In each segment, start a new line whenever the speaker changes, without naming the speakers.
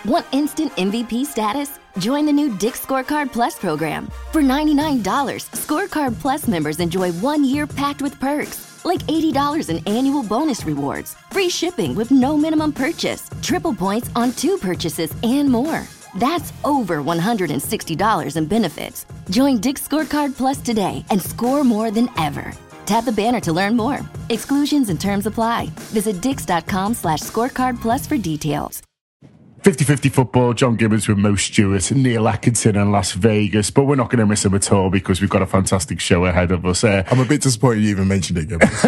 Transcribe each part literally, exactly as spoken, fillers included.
Want instant M V P status? Join the new Dick's Scorecard Plus program. For ninety-nine dollars, Scorecard Plus members enjoy one year packed with perks, like eighty dollars in annual bonus rewards, free shipping with no minimum purchase, triple points on two purchases, and more. That's over one hundred sixty dollars in benefits. Join Dick's Scorecard Plus today and score more than ever. Tap the banner to learn more. Exclusions and terms apply. Visit dix.com slash scorecard plus for details.
fifty fifty football, John Gibbons with Mo Stewart, Neil Atkinson in Las Vegas, but we're not going to miss him at all because we've got a fantastic show ahead of us. Uh,
I'm a bit disappointed you even mentioned it, Gibbons.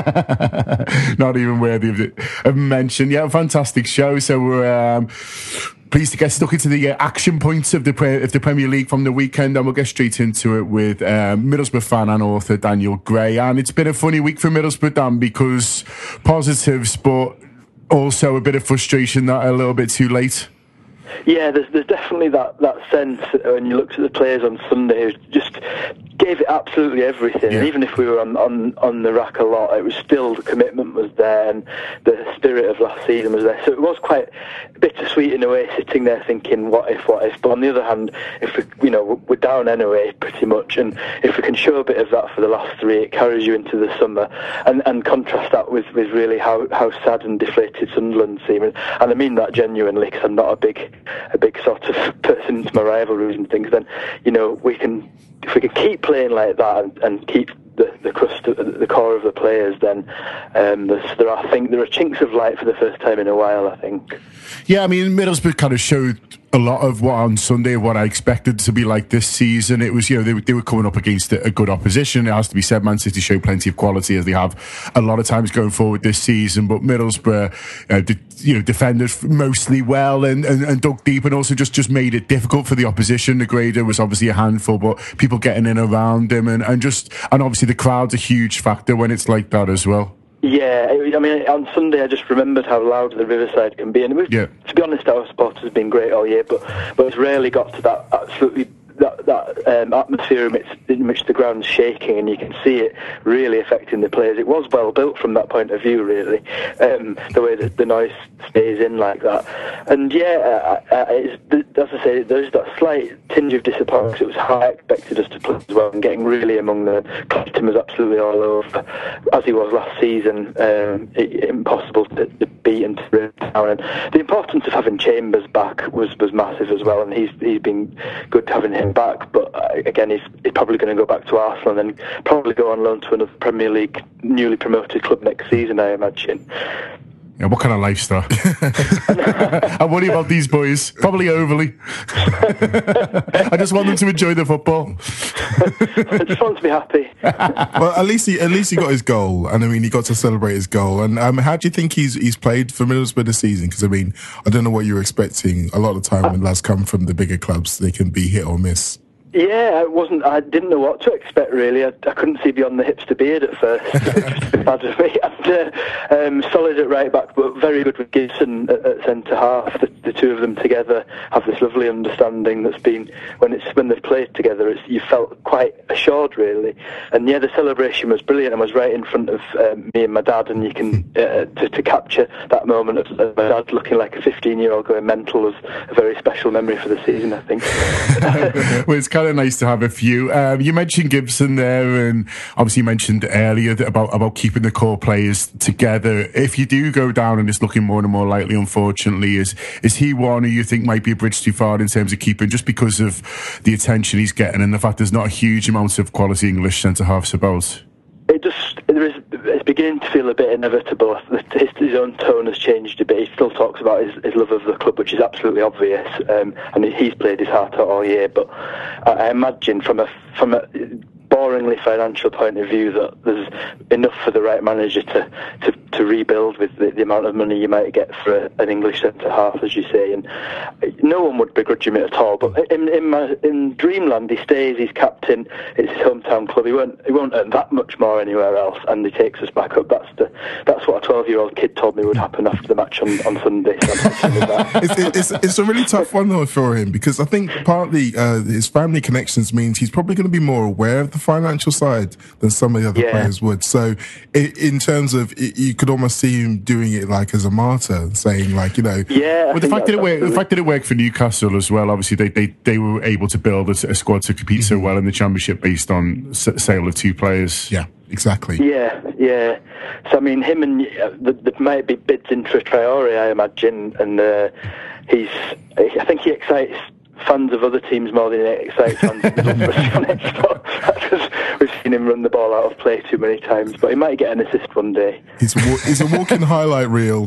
Not even worthy of, it, of mention. Yeah, a fantastic show. So we're um, pleased to get stuck into the uh, action points of the pre- of the Premier League from the weekend, and we'll get straight into it with um, Middlesbrough fan and author Daniel Gray. And it's been a funny week for Middlesbrough, Dan, because positives, but also a bit of frustration that a little bit too late.
Yeah, there's there's definitely that, that sense when you looked at the players on Sunday who just gave it absolutely everything.
Yeah.
And even if we were on, on, on the rack a lot, it was still, the commitment was there and the spirit of last season was there. So it was quite bittersweet in a way, sitting there thinking, what if, what if? But on the other hand, if we, you know, we're down anyway, pretty much, and if we can show a bit of that for the last three, it carries you into the summer, and, and contrast that with, with really how, how sad and deflated Sunderland seem. And, and I mean that genuinely, because I'm not a big a big sort of person into my rivalries and things. Then, you know, we can, if we can keep playing like that and, and keep the, the crust, the core of the players, then um, there are I think there are chinks of light for the first time in a while, I think.
Yeah, I mean, Middlesbrough kind of showed a lot of what on Sunday, what I expected to be like this season. It was, you know, they, they were coming up against a, a good opposition. It has to be said, Man City showed plenty of quality, as they have a lot of times going forward this season. But Middlesbrough, uh, did, you know, defended mostly well and, and, and dug deep, and also just, just made it difficult for the opposition. Negredo was obviously a handful, but people getting in around him, and, and just, and obviously the crowd's a huge factor when it's like that as well.
Yeah, I mean, on Sunday I just remembered how loud the Riverside can be, and we've, yeah. to be honest, our supporters have been great all year, but but it's rarely got to that absolutely that that um, atmosphere in which, in which the ground's shaking, and you can see it really affecting the players. It was well built from that point of view, really, um, the way that the noise stays in like that. And yeah, uh, uh, it's, as I say, there's that slight tinge of disappointment because it was how I expected us to play as well, and getting really among them. Clapton was absolutely all over, as he was last season. Um, it, impossible to, to beat and to bring down. And the importance of having Chambers back was, was massive as well, and he's he's been good to having him back. But uh, again, he's, he's probably going to go back to Arsenal and then probably go on loan to another Premier League newly promoted club next season, I imagine.
Yeah, what kind of lifestyle? I worry about these boys. Probably overly. I just want them to enjoy the football.
I just want to be happy.
Well, at least he at least he got his goal, and I mean he got to celebrate his goal. And um, how do you think he's he's played for Middlesbrough this season? Because I mean, I don't know what you're expecting. A lot of the time when lads come from the bigger clubs, they can be hit or miss.
Yeah, I wasn't. I didn't know what to expect really. I, I couldn't see beyond the hipster beard at first. Just bad of me. And, uh, um, solid at right back, but very good with Gibson at, at centre half. The, the two of them together have this lovely understanding that's been when it's when they've played together. It's, you felt quite assured really. And yeah, the celebration was brilliant. I was right in front of um, me and my dad, and you can uh, to, to capture that moment of uh, my dad looking like a fifteen-year-old going mental was a very special memory for the season, I think.
Well, it's kind of nice to have a few. Um, you mentioned Gibson there, and obviously you mentioned earlier that about about keeping the core players together. If you do go down, and it's looking more and more likely, unfortunately, is is he one who you think might be a bridge too far in terms of keeping, just because of the attention he's getting and the fact there's not a huge amount of quality English centre halves about?
It just there is it's beginning to feel a bit inevitable. His, his own tone has changed a bit. He still talks about his, his love of the club, which is absolutely obvious, um, and he's played his heart out all year. But I, I imagine from a from a boringly financial point of view that there's enough for the right manager to, to, to rebuild with the, the amount of money you might get for a, an English centre half, as you say, and no one would begrudge him it at all. But in in, my, in Dreamland, he stays. He's captain. It's his hometown club. He won't he won't earn that much more anywhere else, and he takes us back up. That's the that's what a twelve-year-old kid told me would happen after the match on, on Sunday. So
it's, it's it's a really tough one though for him, because I think partly uh, his family connections means he's probably going to be more aware of the financial side than some of the other
yeah.
players would. So in terms of you could almost see him doing it like as a martyr, saying like, you know,
yeah.
Well, the fact that it worked, the fact that it worked for Newcastle as well. Obviously, they they, they were able to build a, a squad to compete mm-hmm. so well in the Championship based on s- sale of two players.
Yeah, exactly.
Yeah, yeah. So I mean, him and uh, there might be bids in for Traore, I imagine, and uh, he's. I think he excites fans of other teams more than he excites fans of the because we've seen him run the ball out of play too many times. But he might get an assist one day.
He's a, he's a walking highlight reel.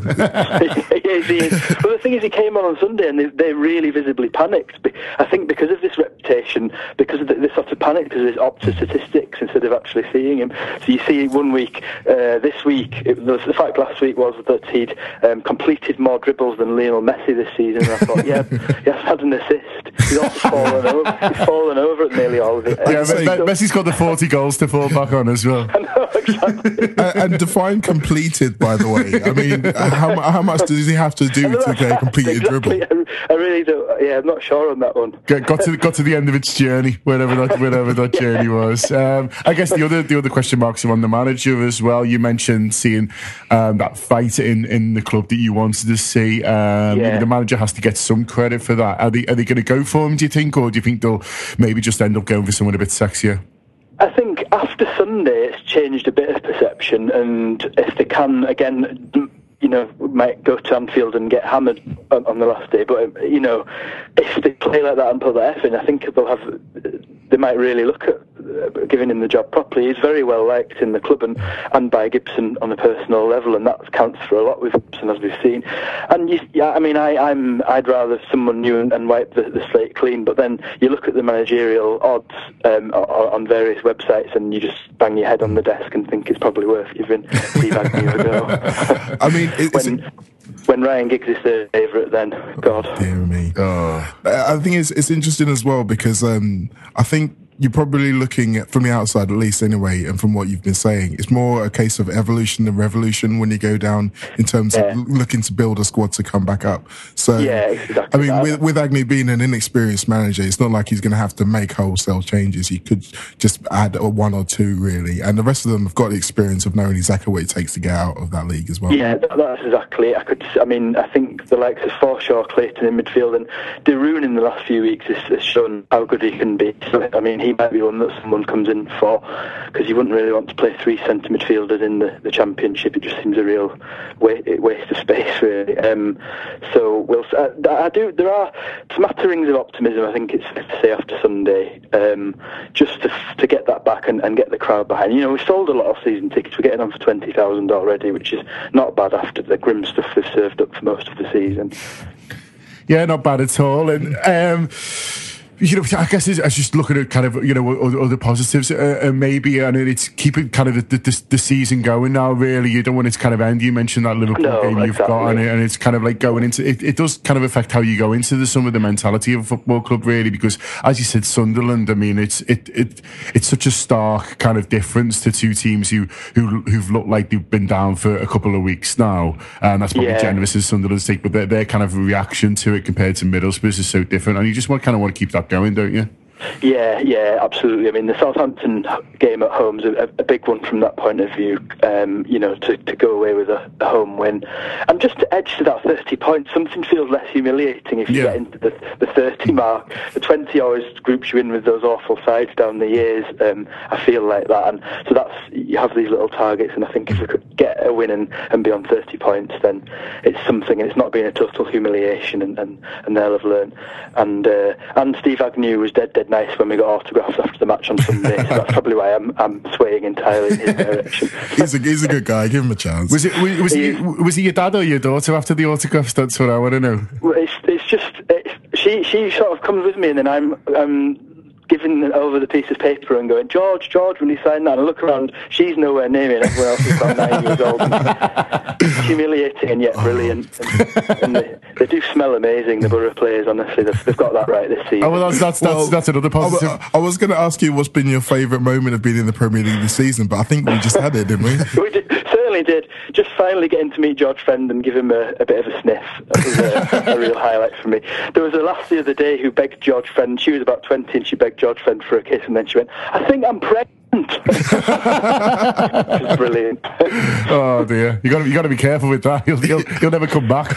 Yes, he is. But the thing is, he came on on Sunday and they, they really visibly panicked. I think because of this reputation, because of the, they sort of panicked because of his Opta statistics instead of actually seeing him. So you see one week, uh, this week, it, the, the fact last week was that he'd um, completed more dribbles than Lionel Messi this season. And I thought, yeah, he has had an assist. He's also fallen over. He's fallen over at nearly all of it.
Yeah, so, Messi's got the forty goals to fall back on as well.
I know, exactly.
and, and define completed, by the way. I mean, how, how much does he have to do to get a completed
exactly.
dribble?
I, I really don't. Yeah, I'm not sure on that one.
Got, got to got to the end of its journey, wherever that wherever that journey was. Um, I guess the other the other question marks are on the manager as well. You mentioned seeing um, that fight in, in the club that you wanted to see. Um,
yeah.
The manager has to get some credit for that. Are they are they going to go for him, do you think, or do you think they'll maybe just end up going for someone a bit sexier?
I think after Sunday it's changed a bit of perception, and if they can again, you know, might go to Anfield and get hammered on, on the last day. But you know, if they play like that and put that F in, I think they'll have. They might really look at giving him the job properly. He's very well liked in the club and, and by Gibson on a personal level, and that counts for a lot with Gibson, as we've seen. And you, yeah, I mean, I, I'm I'd rather someone new and, and wipe the, the slate clean. But then you look at the managerial odds um, on various websites, and you just bang your head on the desk and think it's probably worth giving Steve Agnew a go.
I mean, it's
when, when Ryan Giggs is their favourite, then God,
oh, dear me.
Oh.
I think it's it's interesting as well because um, I think you're probably looking at, from the outside at least anyway, and from what you've been saying, it's more a case of evolution than revolution when you go down in terms yeah. of looking to build a squad to come back up. So,
yeah, exactly
I mean,
that.
with, with Agnew being an inexperienced manager, it's not like he's going to have to make wholesale changes. He could just add a one or two, really. And the rest of them have got the experience of knowing exactly what it takes to get out of that league as well.
Yeah, that's exactly it. I could, I mean, I think the likes of Forshaw, Clayton in midfield, and De Roon in the last few weeks has, has shown how good he can be. So, I mean, he might be one that someone comes in for, because you wouldn't really want to play three centre midfielders in the, the Championship. It just seems a real waste, waste of space, really. Um, so we'll. I, I do. There are smatterings of optimism, I think it's fair to say, after Sunday, um, just to to get that back and, and get the crowd behind. You know, we sold a lot of season tickets. We're getting on for twenty thousand already, which is not bad after the grim stuff we've served up for most of the season.
Yeah, not bad at all. And um, you know, I guess I was just looking at kind of, you know, other, other positives, uh, uh, maybe, and it's keeping kind of the, the, the season going now, really. You don't want it to kind of end. You mentioned that Liverpool
no,
game you've
exactly.
got, and, it, and it's kind of like going into, it, it does kind of affect how you go into the, some of the mentality of a football club, really, because, as you said, Sunderland, I mean, it's it it it's such a stark kind of difference to two teams who, who, who've looked like they've been down for a couple of weeks now, and that's probably
yeah.
generous as Sunderland's take, but their, their kind of reaction to it compared to Middlesbrough's is so different, and you just want kind of want to keep that going, don't you?
Yeah, yeah, absolutely. I mean, the Southampton game at home is a, a big one from that point of view, um, you know, to, to go away with a, a home win. And just to edge to that thirty points, something feels less humiliating if you
yeah.
get into the, the thirty mark. The twenty always groups you in with those awful sides down the years. Um, I feel like that. And so that's, you have these little targets, and I think if we could get a win and, and be on thirty points, then it's something, and it's not been a total humiliation, and, and, and they'll have learned. And, uh, and Steve Agnew was dead, dead nice when we got autographs after the match on Sunday, so that's probably why I'm I'm swaying entirely in his direction.
he's a he's a good guy. Give him a chance.
Was it was, was he, he was he your dad or your daughter after the autographs? That's what I want to know.
Well, it's it's just it's, she she sort of comes with me, and then I'm um. giving over the piece of paper and going, George, George, will you sign that? And I look around, she's nowhere near me, and everyone else is about nine years old. It's humiliating and yet brilliant. And, and they, they do smell amazing, the Borough players, honestly. They've, they've got that right this season.
Oh, well, that's that's, that's,
well,
that's another positive.
I, I was going to ask you what's been your favourite moment of being in the Premier League this season, but I think we just had it, didn't we?
we did, certainly did. Just finally getting to meet George Friend and give him a, a bit of a sniff. That was a, a real highlight for me. There was a lass the other day who begged George Friend, she was about twenty, and she begged George Friend for a kiss, and then she went, I think I'm pregnant. It's brilliant.
Oh dear, you got to you got to be careful with that. You'll you'll, you'll never come back.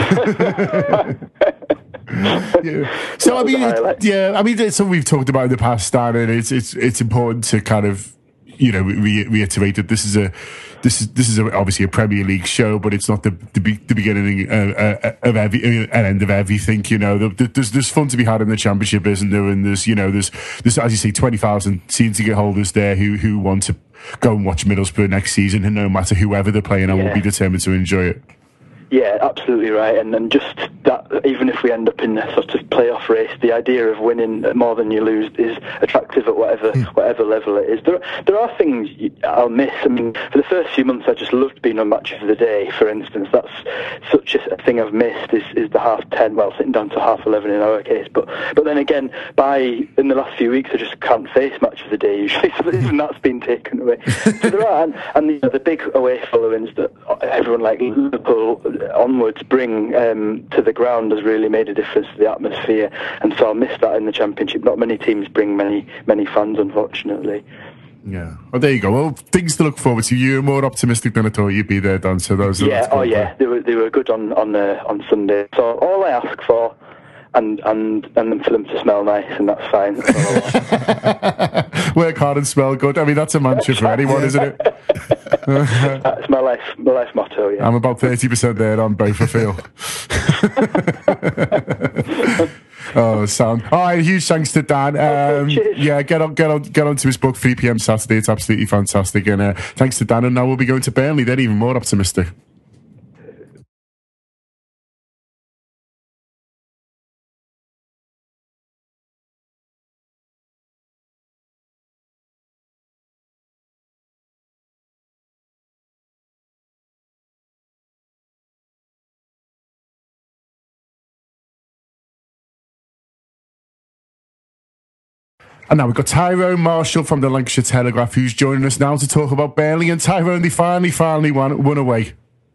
Yeah. So I mean, it, yeah, I mean, it's something we've talked about in the past, Stan, and it's it's it's important to kind of, you know, re- reiterate that this is a this is this is a, obviously a Premier League show, but it's not the the, be, the beginning uh, uh, of every uh, an end of everything. You know, there's there's fun to be had in the Championship, isn't there? And there's you know there's there's as you say twenty thousand season ticket holders there who who want to go and watch Middlesbrough next season, and no matter whoever they're playing, I yeah. will be determined to enjoy it.
Yeah, absolutely right. And and just that, even if we end up in a sort of playoff race, the idea of winning more than you lose is attractive at whatever mm. whatever level it is. There there are things I'll miss. I mean, for the first few months, I just loved being on Match of the Day, for instance. That's such a thing I've missed is, is the half ten, well, sitting down to half eleven in our case. But but then again, by in the last few weeks, I just can't face Match of the Day usually. So even that's been taken away. So there are, and, and the, the big away followings that everyone like Liverpool onwards bring um, to the ground has really made a difference to the atmosphere, and so I miss that in the Championship. Not many teams bring many many fans, unfortunately.
Yeah. Well, there you go. Well, things to look forward to. You're more optimistic than I thought you'd be there, Dan. So those.
Yeah. Oh, yeah. They were they were good on on uh, on Sunday. So all I ask for, and and and for them to smell nice, and that's fine. That's all I
want. Work hard and smell good. I mean, that's a mantra for anyone, isn't it?
That's my life, my life motto. Yeah.
I'm about thirty percent there on both. I feel. Oh, sound. All right, huge thanks to Dan. Um,
okay,
yeah, get on, get on, get on to his book. three p.m. Saturday. It's absolutely fantastic. And uh, thanks to Dan. And now we'll be going to Burnley. They're even more optimistic. And now we've got Tyrone Marshall from the Lancashire Telegraph, who's joining us now to talk about Burnley. And Tyrone, they finally, finally won, won away.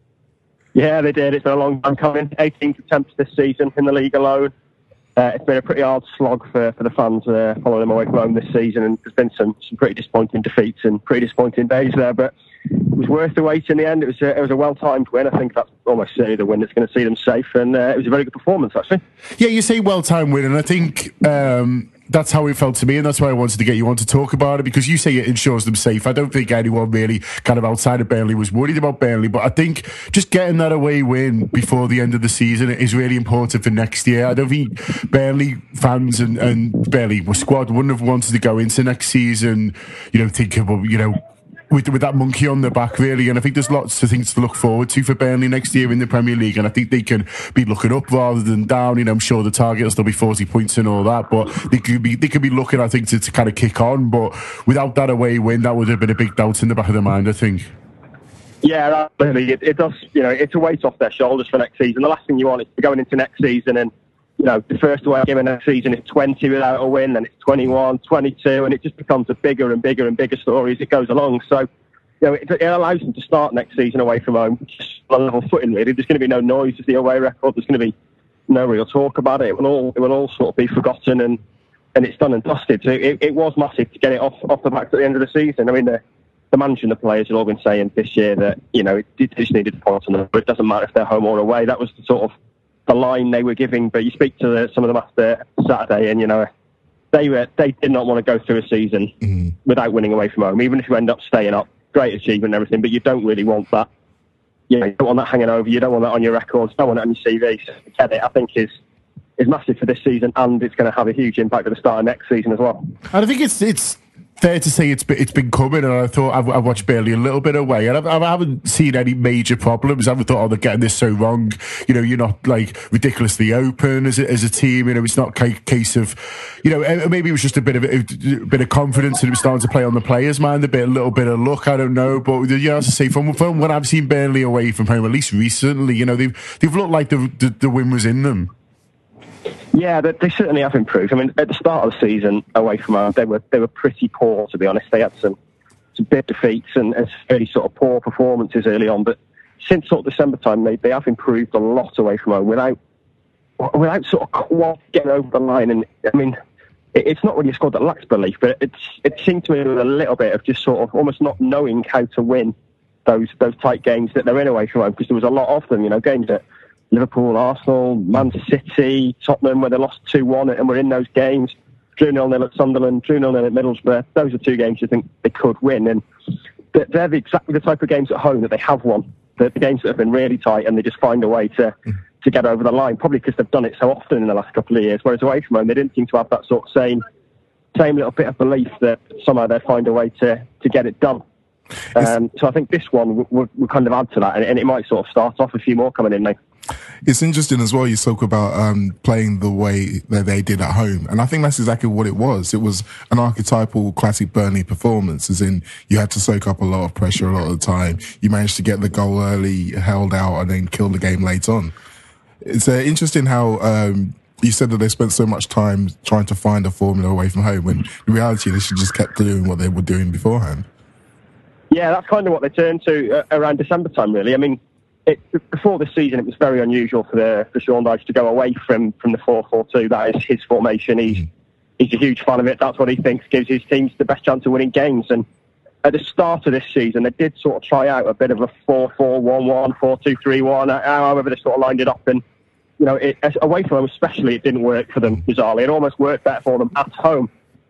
Yeah, they did. It's been a long time coming. eighteenth attempts this season in the league alone. Uh, it's been a pretty hard slog for, for the fans uh, following them away from home this season. And there's been some, some pretty disappointing defeats and pretty disappointing days there. But it was worth the wait in the end. It was a, it was a well-timed win. I think that's almost certainly the win that's going to see them safe. And uh, it was a very good performance, actually.
Yeah, you say well-timed win. And I think... Um that's how it felt to me, and that's why I wanted to get you on to talk about it, because you say it ensures them safe. I don't think anyone really kind of outside of Burnley was worried about Burnley, but I think just getting that away win before the end of the season is really important for next year. I don't think Burnley fans and, and Burnley squad wouldn't have wanted to go into next season, you know, thinking about, you know, with with that monkey on their back, really. And I think there's lots of things to look forward to for Burnley next year in the Premier League, and I think they can be looking up rather than down. You know, I'm sure the target will still be forty points and all that, but they could be they could be looking, I think, to, to kind of kick on. But without that away win, that would have been a big doubt in the back of their mind, I think.
Yeah, absolutely. It, it does. You know, it's a weight off their shoulders for next season. The last thing you want is to going into next season and, you know, the first away game of next season is twenty without a win, then it's twenty-one, twenty-two, and it just becomes a bigger and bigger and bigger story as it goes along. So, you know, it, it allows them to start next season away from home, just on a level footing, really. There's going to be no noise of the away record. There's going to be no real talk about it. It will all, it will all sort of be forgotten, and, and it's done and dusted. So it, it was massive to get it off, off the back at the end of the season. I mean, the, the manager and the players have all been saying this year that, you know, it, it just needed points on them, but it doesn't matter if they're home or away. That was the sort of the line they were giving. But you speak to the, some of them after Saturday, and, you know, they were they did not want to go through a season mm. without winning away from home, even if you end up staying up. Great achievement and everything, but you don't really want that. You know, you don't want that hanging over. You don't want that on your records. You don't want it on your C V. So to get it, I think, is is massive for this season, and it's going to have a huge impact at the start of next season as well.
And I think it's it's fair to say it's been, it's been coming, and I thought I've, I've watched Burnley a little bit away, and I've, I haven't seen any major problems. I haven't thought, oh, they're getting this so wrong. You know, you're not like ridiculously open as a, as a team. You know, it's not a case of, you know, maybe it was just a bit of a, a bit of confidence, and it was starting to play on the players' mind a bit, a little bit of luck. I don't know, but you know, as I say, from from when I've seen Burnley away from home, at least recently, you know, they've they've looked like the the, the win was in them.
Yeah, they, they certainly have improved. I mean, at the start of the season, away from home, they were they were pretty poor, to be honest. They had some, some big defeats and, and really sort of poor performances early on. But since sort of December time, they, they have improved a lot away from home without without sort of quite getting over the line. And I mean, it, it's not really a squad that lacks belief, but it's it seemed to me a little bit of just sort of almost not knowing how to win those those tight games that they're in away from home, because there was a lot of them, you know, games at Liverpool, Arsenal, Man City, Tottenham, where they lost two one and were in those games. Drew nil nil at Sunderland, Drew nil nil at Middlesbrough. Those are two games you think they could win, and they're the, exactly the type of games at home that they have won. The, the games that have been really tight, and they just find a way to to get over the line, probably because they've done it so often in the last couple of years, whereas away from home they didn't seem to have that sort of same same little bit of belief that somehow they'd find a way to, to get it done. Um, so I think this one will, will kind of add to that, and, and it might sort of start off a few more coming in now.
It's interesting as well, you talk about um, playing the way that they did at home, and I think that's exactly what it was. It was an archetypal classic Burnley performance, as in you had to soak up a lot of pressure a lot of the time. You managed to get the goal early, held out, and then kill the game late on. It's uh, interesting how um, you said that they spent so much time trying to find a formula away from home, when in reality they should just kept doing what they were doing beforehand.
Yeah, that's kind of what they turned to uh, around December time, really. I mean, it, before this season, it was very unusual for the for Sean Dyche to go away from, from the four four two. That is his formation. He's mm. he's a huge fan of it. That's what he thinks gives his teams the best chance of winning games. And at the start of this season, they did sort of try out a bit of a four four one one, four two three one, however they sort of lined it up. And, you know, it, away from home especially, it didn't work for them, bizarrely. It almost worked better for them at home.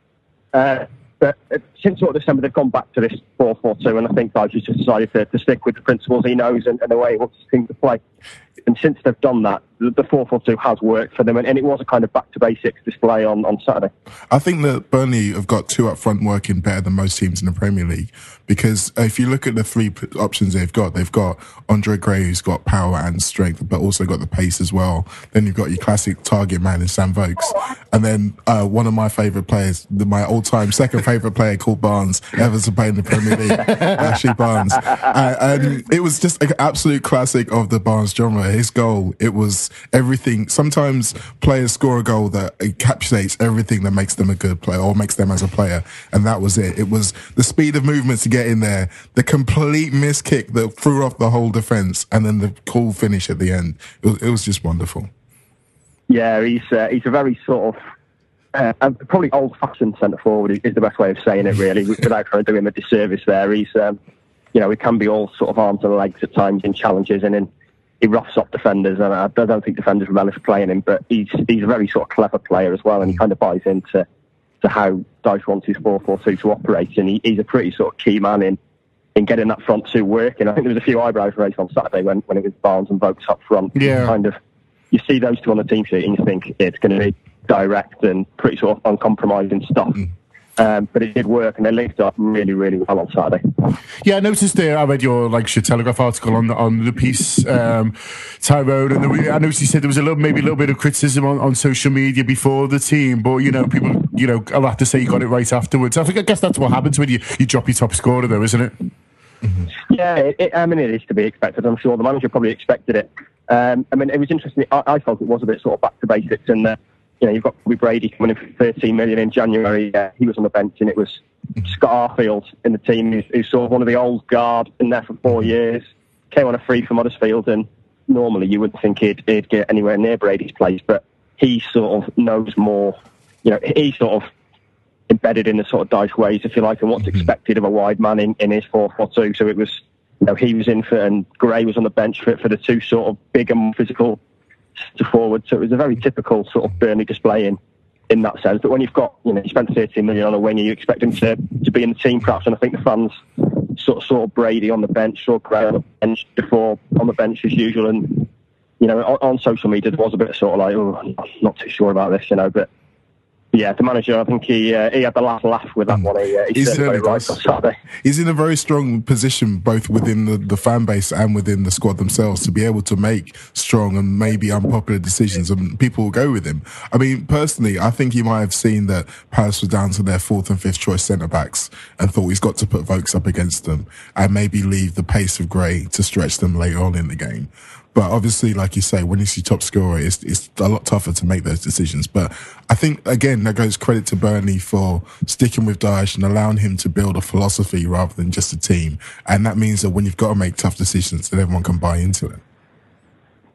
Uh, But since sort of December, they've gone back to this four four two, and I think Dyche has just decided to, to stick with the principles he knows and, and the way he wants his team to play. And since they've done that, the four four two has worked for them, and, and it was a kind of back-to-basics display on, on Saturday.
I think that Burnley have got two up front working better than most teams in the Premier League, because if you look at the three options they've got, they've got Andre Gray, who's got power and strength, but also got the pace as well. Then you've got your classic target man in Sam Vokes. And then uh, one of my favourite players, my all-time second favourite player called Barnes, ever to play in the Premier League, Ashley Barnes. Uh, and it was just an absolute classic of the Barnes genre. His goal, it was everything. Sometimes players score a goal that encapsulates everything that makes them a good player or makes them as a player, and that was it. It was the speed of movement to get in there, the complete miss kick that threw off the whole defence, and then the cool finish at the end. It was, it was just wonderful.
Yeah, he's uh, he's a very sort of uh, probably old-fashioned centre forward is the best way of saying it, really, without trying to do him a disservice there. He's um, you know, he can be all sort of arms and legs at times in challenges, and in he roughs up defenders, and I don't think defenders relish playing him, but he's he's a very sort of clever player as well, and he kind of buys into to how Dyche wants his four four two to operate, and he, he's a pretty sort of key man in, in getting that front two working. I think there was a few eyebrows raised on Saturday when, when it was Barnes and Vokes up front.
Yeah.
Kind of, you see those two on the team sheet and you think it's going to be direct and pretty sort of uncompromising stuff. Mm. Um, but it did work, and they linked up really, really well on Saturday.
Yeah, I noticed there. I read your like your Telegraph article on the, on the piece, um, Tyrone, and there, I noticed you said there was a little, maybe a little bit of criticism on, on social media before the team, but you know, people, you know, I'll have to say you got it right afterwards. I think, I guess that's what happens when you, you drop your top scorer, though, isn't it?
Mm-hmm. Yeah, it, it, I mean, it is to be expected. I'm sure the manager probably expected it. Um, I mean, it was interesting. I, I felt it was a bit sort of back to basics, and. Uh, You know, you've got Bobby Brady coming in for thirteen million in January. Uh, he was on the bench, and it was Scott Arfield in the team, who's, who's sort of one of the old guard, been there for four years, came on a free from Huddersfield, and normally you wouldn't think he'd, he'd get anywhere near Brady's place, but he sort of knows more. You know, he's sort of embedded in the sort of Dyche ways, if you like, and what's mm-hmm. expected of a wide man in, in his four four two. So it was, you know, he was in for, and Gray was on the bench for, for the two sort of big and physical to forward, so it was a very typical sort of Burnley display in, in that sense. But when you've got, you know, you spent thirteen million on a winger, you expect him to, to be in the team perhaps, and I think the fans sort of saw Brady on the bench, saw Gray on the bench before on the bench as usual, and you know, on, on social media there was a bit of sort of like, oh, I'm not too sure about this, you know, but yeah, the manager, I think he uh, he had the last laugh with that one. He, uh, he
he's,
very right on Saturday.
He's in a very strong position, both within the, the fan base and within the squad themselves, to be able to make strong and maybe unpopular decisions, and people will go with him. I mean, personally, I think he might have seen that Palace was down to their fourth and fifth choice centre-backs and thought he's got to put Vokes up against them and maybe leave the pace of Gray to stretch them later on in the game. But obviously, like you say, when it's your top scorer, it's, it's a lot tougher to make those decisions. But I think, again, that goes credit to Burnley for sticking with Dyche and allowing him to build a philosophy rather than just a team. And that means that when you've got to make tough decisions, that everyone can buy into it.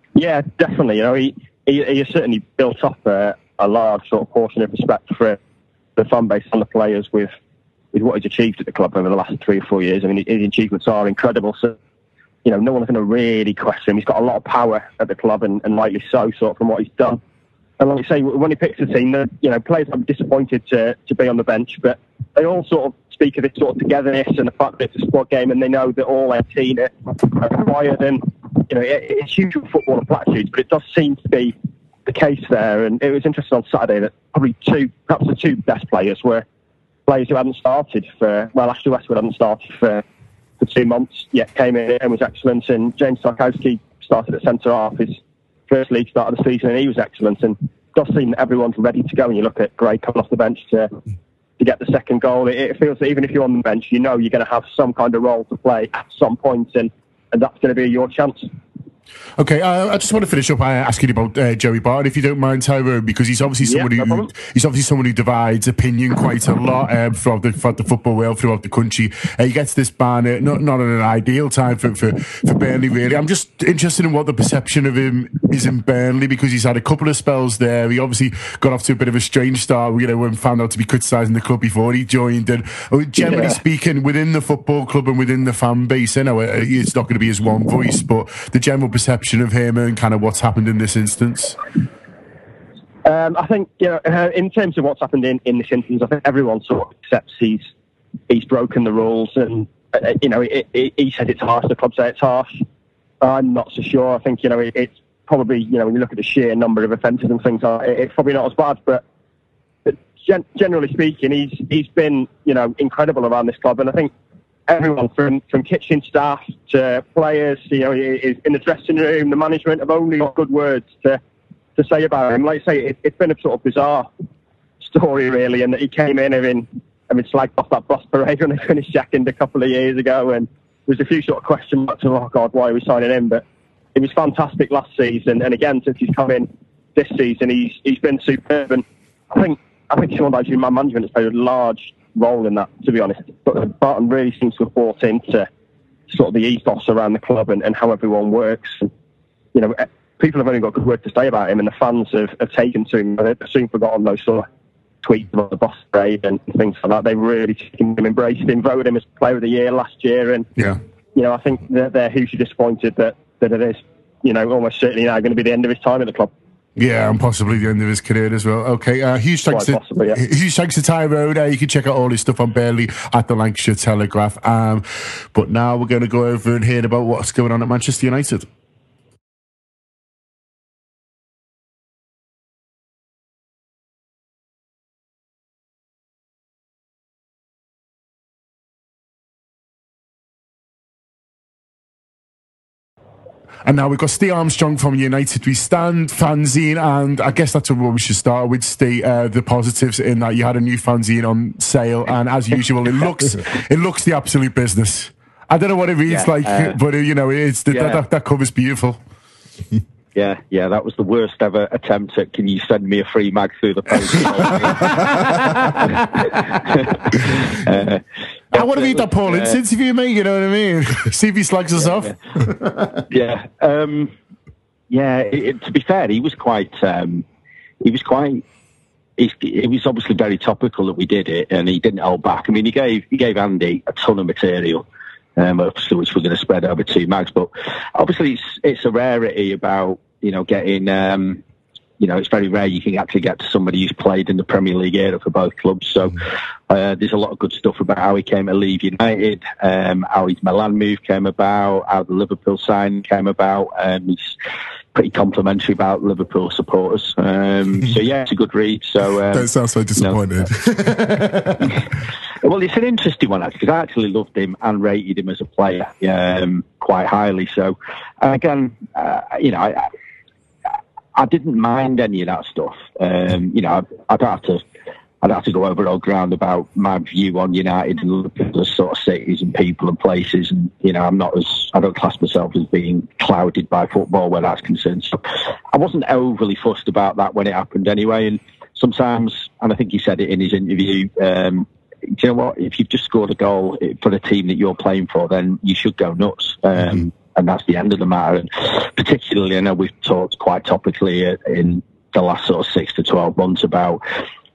Yeah, definitely. You know, he he, he has certainly built up a, a large sort of portion of respect for the fan base and the players with, with what he's achieved at the club over the last three or four years. I mean, his achievements are incredible. So, you know, no one's going to really question him. He's got a lot of power at the club, and, and rightly so, sort of, from what he's done. And like you say, when he picks a team, the, you know, players are disappointed to, to be on the bench, but they all sort of speak of this sort of togetherness and the fact that it's a squad game, and they know that all eighteen are required. And, you know, it, it's usual football and platitudes, but it does seem to be the case there. And it was interesting on Saturday that probably two, perhaps the two best players were players who hadn't started for, well, Ashley Westwood hadn't started for, for two months, yet came in and was excellent. And James Tarkowski started at centre half his first league start of the season, and he was excellent. And it does seem that everyone's ready to go. And you look at Gray coming off the bench to to get the second goal. It, it feels that even if you're on the bench, you know you're going to have some kind of role to play at some point, and, and that's going to be your chance.
Okay, uh, I just want to finish up by asking about uh, Joey Barton, if you don't mind, Tyrone, because he's obviously someone
yeah, no
who he's obviously someone who divides opinion quite a lot um, throughout, the, throughout the football world, throughout the country. Uh, he gets this ban uh, not not at an ideal time for, for for Burnley, really. I'm just interested in what the perception of him is in Burnley, because he's had a couple of spells there. He obviously got off to a bit of a strange start, you know, when found out to be criticising the club before he joined. And uh, generally yeah. speaking, within the football club and within the fan base, I know uh, it's not going to be his one voice, but the general perception of him and kind of what's happened in this instance?
Um, I think, you know, uh, in terms of what's happened in, in this instance, I think everyone sort of accepts he's he's broken the rules, and uh, you know, it, it, he said it's harsh. The club say it's harsh. I'm not so sure. I think, you know, it, it's probably, you know, when you look at the sheer number of offences and things, uh, it, it's probably not as bad. But, but gen- generally speaking, he's he's been, you know, incredible around this club, and I think everyone from, from kitchen staff to players, you know, in the dressing room, the management have only got good words to, to say about him. Like I say, it, it's been a sort of bizarre story, really, and that he came in having, having slagged off that bus parade when he finished second a couple of years ago, and there was a few sort of question marks of, oh God, why are we signing him? But it was fantastic last season, and again, since he's come in this season, he's he's been superb, and I think I think Sean Dyche, my management, has played a large role in that, to be honest. But Barton really seems to have bought into sort of the ethos around the club and, and how everyone works. And, you know, people have only got good words to say about him, and the fans have, have taken to him. They've soon forgotten those sort of tweets about the boss parade and things like that. They've really taken him, embraced him, voted him as Player of the Year last year. And,
yeah.
you know, I think they're, they're hugely disappointed that, that it is, you know, almost certainly now going to be the end of his time at the club.
Yeah, and possibly the end of his career as well. Okay, uh, huge thanks to
possibly, yeah.
huge thanks to Tyrone. Uh, you can check out all his stuff on Burnley at the Lancashire Telegraph. Um, but now we're going to go over and hear about what's going on at Manchester United. And now we've got Steve Armstrong from United We Stand fanzine, and I guess that's what we should start with, Steve. Uh, the positives in that you had a new fanzine on sale, and as usual, it looks it looks the absolute business. I don't know what it reads yeah, like, uh, but uh, you know, it's the, yeah. that, that, that cover's beautiful.
Yeah, yeah, that was the worst ever attempt at, can you send me a free mag through the post?
uh, I want to read that Paul Ince uh, interview, mate, you know what I mean? See if he slags us
yeah,
off.
yeah, um, yeah it, it, to be fair, he was quite, um, he was quite, he, it was obviously very topical that we did it, and he didn't hold back. I mean, he gave, he gave Andy a ton of material. Um, obviously, which we're going to spread over two mags, but obviously it's it's a rarity about, you know, getting, um, you know, it's very rare you can actually get to somebody who's played in the Premier League era for both clubs. So uh, there's a lot of good stuff about how he came to leave United, um, how his Milan move came about, how the Liverpool sign came about. Um, he's pretty complimentary about Liverpool supporters. Um, so yeah, it's a good read. So um,
don't sound so disappointed.
You know, well, it's an interesting one, actually, because I actually loved him and rated him as a player um, quite highly. So, again, uh, you know, I, I didn't mind any of that stuff. Um, you know, I, I don't have to. I'd have to go over old ground about my view on United and Liverpool as sort of cities and people and places. And, you know, I'm not as, I don't class myself as being clouded by football where that's concerned. So I wasn't overly fussed about that when it happened anyway. And sometimes, and I think he said it in his interview, um, do you know what? If you've just scored a goal for the team that you're playing for, then you should go nuts. Um, mm-hmm. And that's the end of the matter. And particularly, I know we've talked quite topically in the last sort of six to twelve months about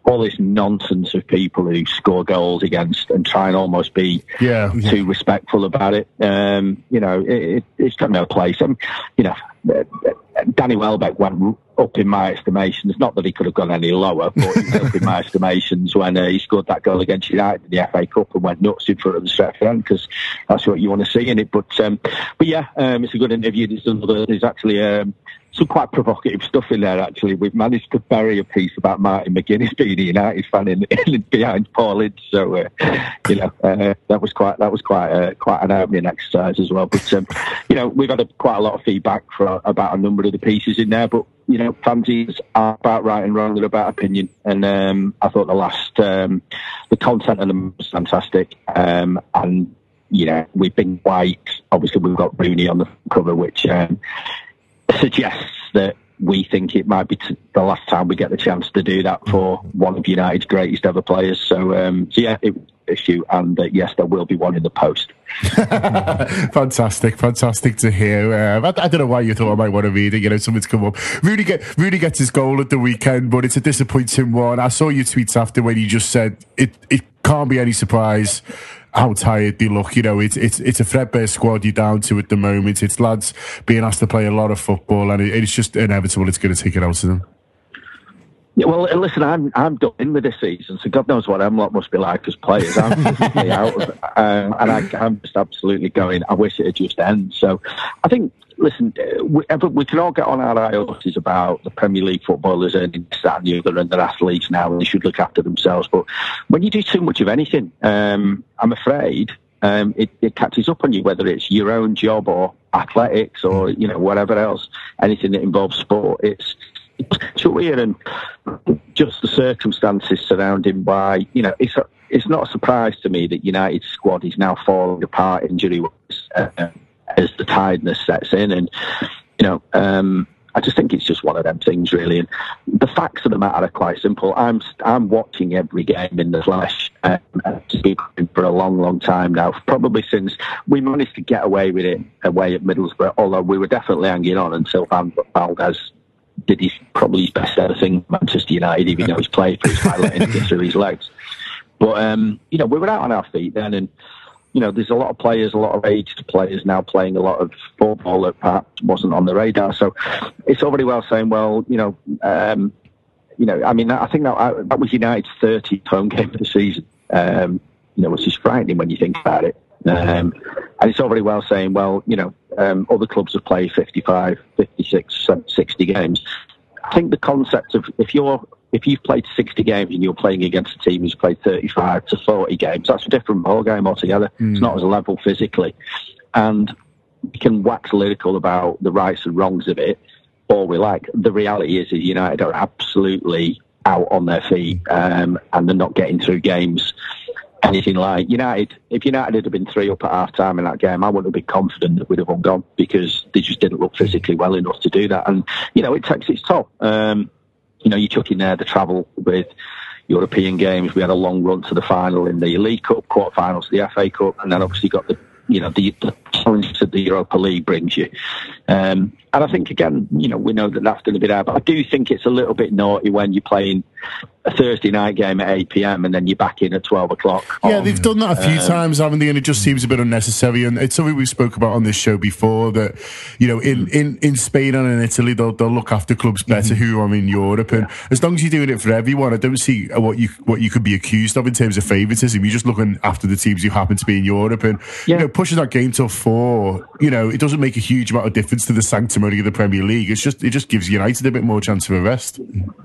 all this nonsense of people who score goals against and try and almost be
yeah, yeah.
too respectful about it. Um, you know, it, it, it's got no place. Um, you know, uh, Danny Welbeck went up in my estimations. Not that he could have gone any lower, but he went up in my estimations when uh, he scored that goal against United in the F A Cup and went nuts in front of the Stretford end, because that's what you want to see in it. But um, but yeah, um, it's a good interview. There's, another, there's actually um, some quite provocative stuff in there, actually. We've managed to bury a piece about Martin McGuinness being a United fan in, in behind Paul Ince, so uh, you know uh, that was quite that was quite uh, quite an opening exercise as well. But um, you know, we've had a, quite a lot of feedback for, about a number of the pieces in there. But you know, fanzines are about right and wrong; they're about opinion. And um, I thought the last um, the content of them was fantastic. Um, and you know, we've been white. Obviously, we've got Rooney on the cover, which Um, suggests that we think it might be t- the last time we get the chance to do that for one of United's greatest ever players. So, um, so yeah, it issue, and uh, yes, there will be one in the post.
Fantastic, fantastic to hear. Um, I, I don't know why you thought I might want to read it. You know, something's come up. Rudy, get, Rudy gets his goal at the weekend, but it's a disappointing one. I saw your tweets after when you just said it. It can't be any surprise how tired they look. You know, it's it's it's a threadbare squad you're down to at the moment. It's lads being asked to play a lot of football, and it, it's just inevitable. It's going to take it out of them.
Yeah, well, listen, I'm I'm done in with this season, so God knows what them lot must be like as players. I'm physically out of it, um, and I, I'm just absolutely going, I wish it had just ended. So I think, listen, we, we can all get on our high horses about the Premier League footballers earning this, that and the other, and they're athletes now and they should look after themselves. But when you do too much of anything, um, I'm afraid um, it, it catches up on you, whether it's your own job or athletics or, you know, whatever else, anything that involves sport. It's It's weird, and just the circumstances surrounding why, you know, it's a, it's not a surprise to me that United's squad is now falling apart injury-wise uh, as the tiredness sets in, and you know, um, I just think it's just one of them things, really. And the facts of the matter are quite simple. I'm I'm watching every game in the flesh, um, just been for a long, long time now, probably since we managed to get away with it away at Middlesbrough, although we were definitely hanging on until Van Valdez did his probably his best ever thing at Manchester United, even though he's played for his by letting it get through his legs. But um, you know, we were out on our feet then, and you know, there's a lot of players, a lot of aged players now playing a lot of football that perhaps wasn't on the radar. So it's already well saying, well, you know, um, you know, I mean, I think that, that was United's thirtieth home game of the season. Um, you know, which is frightening when you think about it. Um, and it's all very well saying, well, you know, um, other clubs have played fifty-five, fifty-six, sixty games. I think the concept of if you're if you've played sixty games and you're playing against a team who's played thirty-five to forty games, that's a different ballgame altogether. Mm. It's not as level physically. And we can wax lyrical about the rights and wrongs of it all we like. The reality is, is United are absolutely out on their feet, um, and they're not getting through games anything like United. If United had been three up at half time in that game, I wouldn't have been confident that we'd have gone, because they just didn't look physically well enough to do that. And you know, it takes its toll. Um, you know, you took in there the travel with European games. We had a long run to the final in the League Cup, quarterfinals, the F A Cup, and then obviously got the you know the, the challenge that the Europa League brings you. Um, and I think again, you know, we know that that's going to be there, but I do think it's a little bit naughty when you're playing a Thursday night game at eight p.m. and then you're back in at twelve o'clock.
Yeah, they've done that a few um, times, haven't they? And it just seems a bit unnecessary. And it's something we spoke about on this show before, that, you know, in, in, in Spain and in Italy, they'll, they'll look after clubs better mm-hmm. who are in Europe. And yeah. as long as you're doing it for everyone, I don't see what you what you could be accused of in terms of favouritism. You're just looking after the teams who happen to be in Europe. And, yeah. you know, pushing that game till four, you know, it doesn't make a huge amount of difference to the sanctimony of the Premier League. It's just, it just gives United a bit more chance of a rest.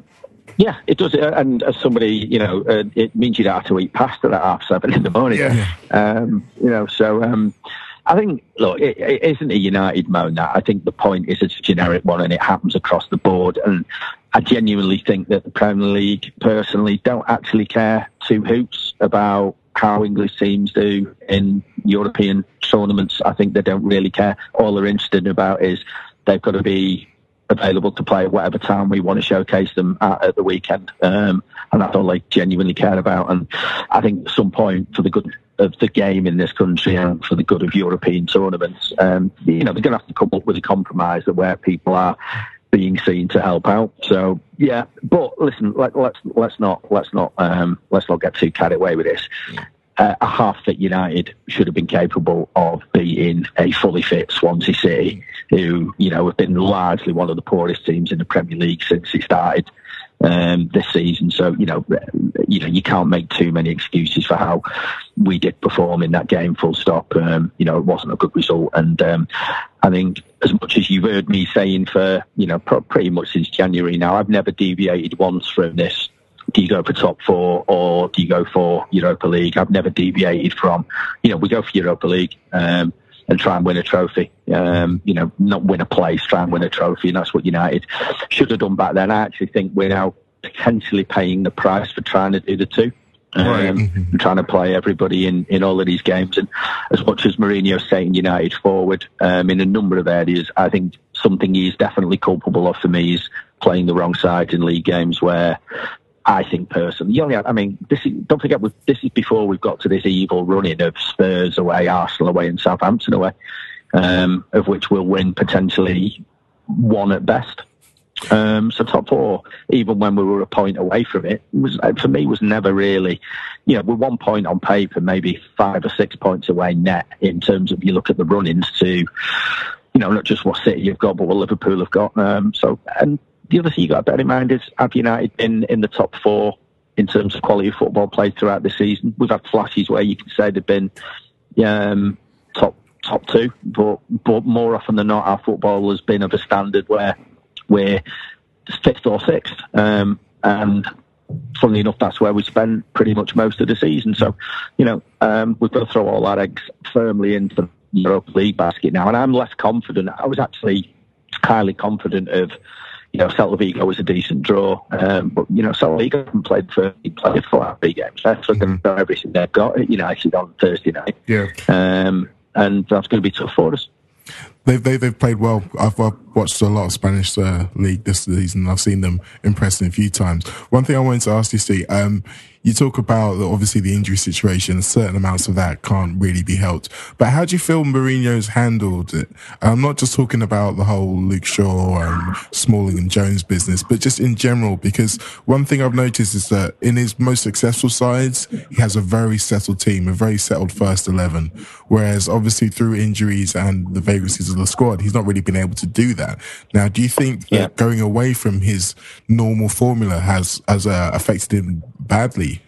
Yeah, it does. And as somebody, you know, uh, it means you don't have to eat pasta at half seven in the morning. Yeah. Um, you know, so um, I think, look, it, it isn't a United moan that. I think the point is it's a generic one and it happens across the board. And I genuinely think that the Premier League, personally, don't actually care two hoots about how English teams do in European tournaments. I think they don't really care. All they're interested about is they've got to be available to play at whatever time we want to showcase them at, at the weekend, um, and that's all they genuinely care about. And I think at some point, for the good of the game in this country and for the good of European tournaments, um, you know, they're going to have to come up with a compromise that where people are being seen to help out. So yeah, but listen, let, let's let's not let's not um, let's not get too carried away with this. Yeah. Uh, a half-fit United should have been capable of beating a fully fit Swansea City, who, you know, have been largely one of the poorest teams in the Premier League since it started um, this season. So, you know, you know, you can't make too many excuses for how we did perform in that game. Full stop. Um, you know, it wasn't a good result, and um, I think as much as you've heard me saying for, you know, pro- pretty much since January now, I've never deviated once from this. Do you go for top four or do you go for Europa League? I've never deviated from, you know, we go for Europa League um, and try and win a trophy. Um, you know, not win a place, try and win a trophy. And that's what United should have done back then. I actually think we're now potentially paying the price for trying to do the two. Um, right. mm-hmm. Trying to play everybody in, in all of these games. And as much as Mourinho's taking United forward um, in a number of areas, I think something he's definitely culpable of for me is playing the wrong side in league games where I think personally, you only have, I mean, this is, don't forget, this is before we've got to this evil running of Spurs away, Arsenal away, and Southampton away, um, of which we'll win potentially one at best. Um, so top four, even when we were a point away from it, was for me was never really, you know, we're one point on paper, maybe five or six points away net in terms of you look at the run-ins to, you know, not just what City you've got, but what Liverpool have got. Um, so and. The other thing you've got to bear in mind is, have United been in the top four in terms of quality of football played throughout the season? We've had flashes where you can say they've been um, top top two, but but more often than not, our football has been of a standard where we're fifth or sixth. Um, and funnily enough, that's where we spend pretty much most of the season. So, you know, um, we've got to throw all our eggs firmly into the Europa League basket now. And I'm less confident. I was actually highly confident of, you know, Celta Vigo was a decent draw, um, but, you know, Celta Vigo haven't played for, played four three games. They're mm-hmm. going to know everything they've got at United on Thursday night.
Yeah.
Um, and that's going to be tough for us.
They've, they, they've played well. I've, I've watched a lot of Spanish uh, league this season. I've seen them impressing a few times. One thing I wanted to ask you, Steve, um, you talk about obviously the injury situation. Certain amounts of that can't really be helped. But how do you feel Mourinho's handled it? I'm not just talking about the whole Luke Shaw and Smalling and Jones business, but just in general, because one thing I've noticed is that in his most successful sides, he has a very settled team, a very settled first eleven. Whereas obviously through injuries and the vagaries of the squad, he's not really been able to do that. Now, do you think that yeah. going away from his normal formula has, has uh, affected him badly?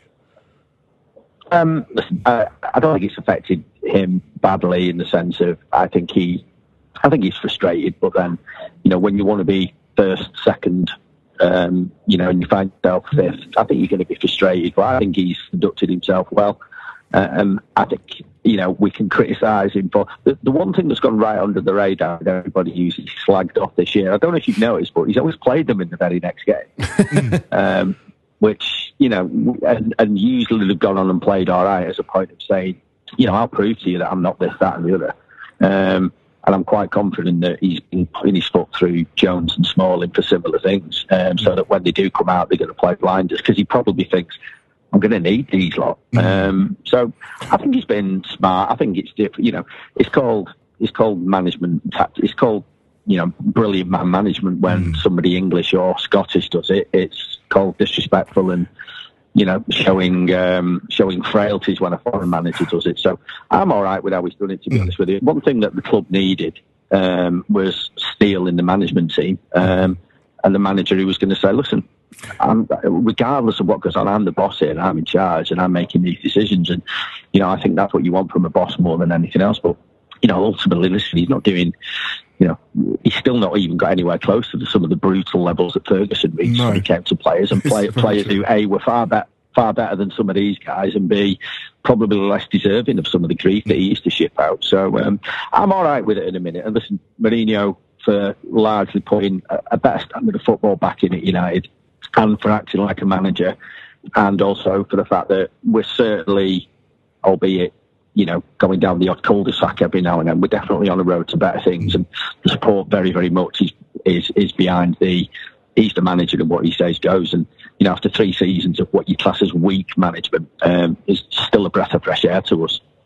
Um, listen, uh, I don't think it's affected him badly in the sense of I think he, I think he's frustrated. But then, you know, when you want to be first, second, um, you know, and you find yourself fifth, I think you're going to be frustrated. But I think he's conducted himself well. Uh, um, I think, you know, we can criticise him for the, the one thing that's gone right under the radar that everybody uses slagged off this year. I don't know if you've noticed, but he's always played them in the very next game. um, Which, you know, and, and usually they've gone on and played all right as a point of saying, you know, I'll prove to you that I'm not this, that and the other. Um, and I'm quite confident that he's been putting his foot through Jones and Smalling for similar things, um, so that when they do come out, they're going to play blinders, because he probably thinks, I'm going to need these lot. Um, so I think he's been smart. I think it's different. You know, it's called, it's called management tactics. It's called, you know, brilliant man management when mm. somebody English or Scottish does it. It's called disrespectful and, you know, showing um, showing frailties when a foreign manager does it. So I'm all right with how he's done it, to be mm. honest with you. One thing that the club needed um, was steel in the management team, um, and the manager who was going to say, listen, I'm, regardless of what goes on, I'm the boss here and I'm in charge and I'm making these decisions. And, you know, I think that's what you want from a boss more than anything else. But, you know, ultimately, listen, he's not doing... You know, he's still not even got anywhere close to the, some of the brutal levels that Ferguson reached no. when he came to players, and play, players who A were far better, far better than some of these guys, and B probably less deserving of some of the grief that he used to ship out. So um, I'm all right with it in a minute. And listen, Mourinho for largely putting a, a better standard of football back in at United, and for acting like a manager, and also for the fact that we're certainly, albeit, you know, going down the odd cul-de-sac every now and then, we're definitely on the road to better things, and the support very, very much is is, is behind the, he's the manager and what he says goes. And, you know, after three seasons of what you class as weak management, um, is still a breath of fresh air to us.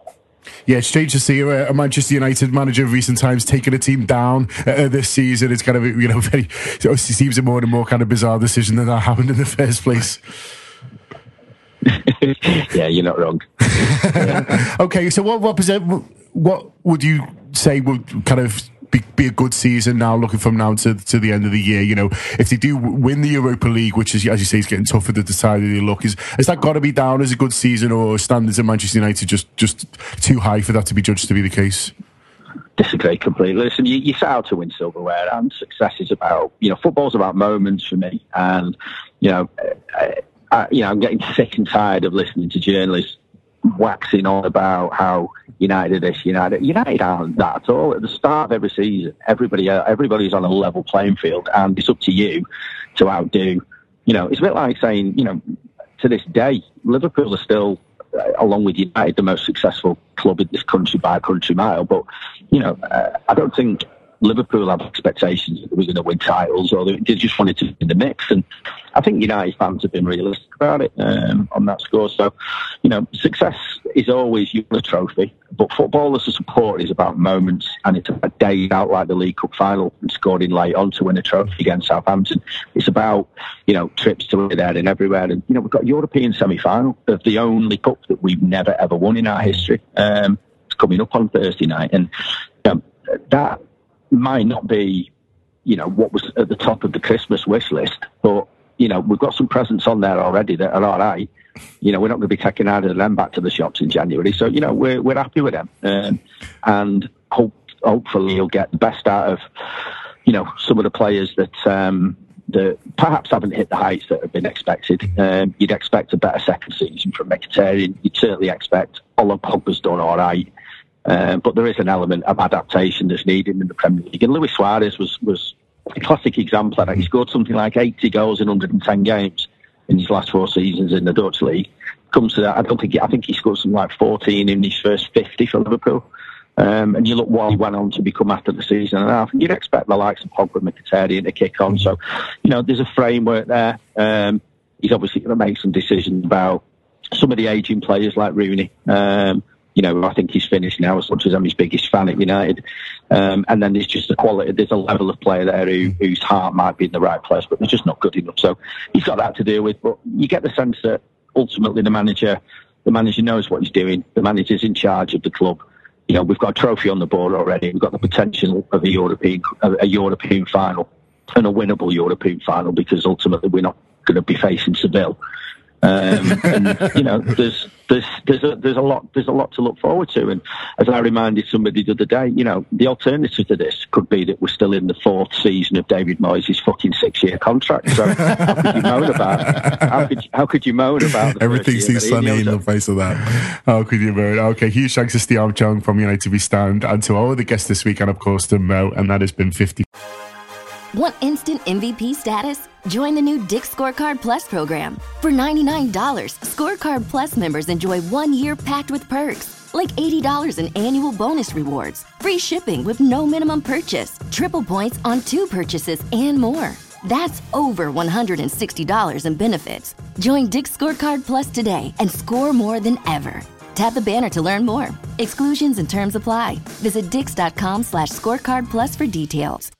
Yeah, it's strange to see a Manchester United manager of recent times taking a team down uh, this season. It's kind of, you know, very, it seems a more and more kind of bizarre decision than that happened in the first place.
Yeah, you're not wrong. Yeah.
Okay, so what, what, what would you say would kind of Be, be a good season now, looking from now to to the end of the year? You know, if they do win the Europa League, which is, as you say, is getting tougher to decide how they look, is has that got to be down as a good season, or standards of Manchester United just just too high for that to be judged to be the case?
Disagree completely. Listen, you, you set out to win silverware, and success is about, you know, football's about moments for me, and you know, I, I, you know, I'm getting sick and tired of listening to journalists waxing on about how United this, United United aren't that at all. At the start of every season, everybody everybody's on a level playing field, and it's up to you to outdo. You know, it's a bit like saying, you know, to this day, Liverpool are still, uh, along with United, the most successful club in this country by a country mile. But you know, uh, I don't think Liverpool have expectations that they were going to win titles, or they just wanted to be in the mix. And I think United fans have been realistic about it um, on that score. So, you know, success is always you win a trophy, but football as a support is about moments, and it's about days out like the League Cup final and scoring late on to win a trophy against Southampton. It's about, you know, trips to there and everywhere. And, you know, we've got a European semi-final of the only cup that we've never, ever won in our history. Um, it's coming up on Thursday night. And you know, that might not be, you know, what was at the top of the Christmas wish list, but, you know, we've got some presents on there already that are all right. You know, we're not going to be taking either of them back to the shops in January. So, you know, we're we're happy with them. Um, and hope, hopefully you'll get the best out of, you know, some of the players that um, that perhaps haven't hit the heights that have been expected. Um, you'd expect a better second season from Mkhitaryan. You'd certainly expect Paul Pogba's done all right. Um, but there is an element of adaptation that's needed in the Premier League. And Luis Suarez was, was a classic example of that. He scored something like eighty goals in one hundred ten games in his last four seasons in the Dutch League. Comes to that, I don't think he, I think he scored something like fourteen in his first fifty for Liverpool. Um, and you look what he went on to become after the season and a half. And you'd expect the likes of Pogba and Mkhitaryan to kick on. So, you know, there's a framework there. Um, he's obviously going to make some decisions about some of the ageing players like Rooney. Um, You know, I think he's finished now, as much as I'm his biggest fan at United. Um, and then there's just a quality, there's a level of player there who, whose heart might be in the right place, but they're just not good enough. So he's got that to deal with. But you get the sense that ultimately the manager, the manager knows what he's doing. The manager's in charge of the club. You know, we've got a trophy on the board already. We've got the potential of a European, a European final, and a winnable European final, because ultimately we're not going to be facing Seville. um, and you know, there's there's there's a there's a lot there's a lot to look forward to. And as I reminded somebody the other day, you know, the alternative to this could be that we're still in the fourth season of David Moyes' fucking six-year contract. So how could you moan about it? How could you, how could you moan about the
everything seems sunny in the face of that?
How could you moan? Okay, huge thanks to Steve Armstrong from United We Stand, and to all the guests this week, and of course to Mo, and that has been fifty.
Want instant M V P status? Join the new Dick's Scorecard Plus program. For ninety-nine dollars, Scorecard Plus members enjoy one year packed with perks, like eighty dollars in annual bonus rewards, free shipping with no minimum purchase, triple points on two purchases, and more. That's over one hundred sixty dollars in benefits. Join Dick's Scorecard Plus today and score more than ever. Tap the banner to learn more. Exclusions and terms apply. Visit dix.com slash scorecard plus for details.